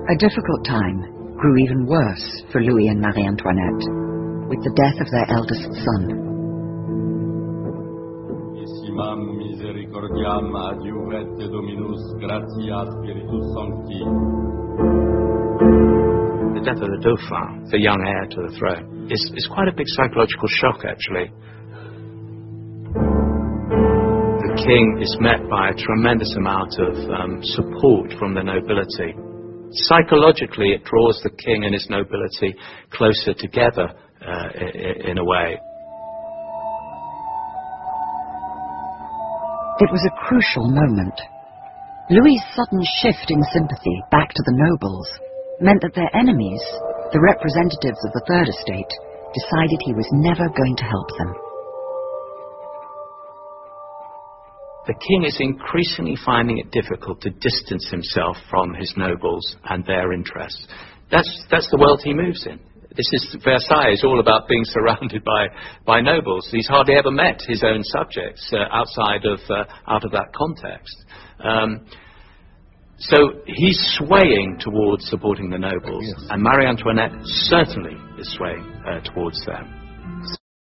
A difficult time grew even worse for Louis and Marie Antoinette, with the death of their eldest son. Misericordiam adiuvet Dominus gratia Spiritus Sancti. The death of the Dauphin, the young heir to the throne, is quite a big psychological shock, actually. The king is met by a tremendous amount of support from the nobility. Psychologically, it draws the king and his nobility closer together in a way. It was a crucial moment. Louis's sudden shift in sympathy back to the nobles meant that their enemies, the representatives of the Third Estate, decided he was never going to help them. The king is increasingly finding it difficult to distance himself from his nobles and their interests. That's the world he moves in. This is Versailles is all about being surrounded by nobles. He's hardly ever met his own subjects out of that context. So he's swaying towards supporting the nobles, and Marie Antoinette certainly is swaying towards them.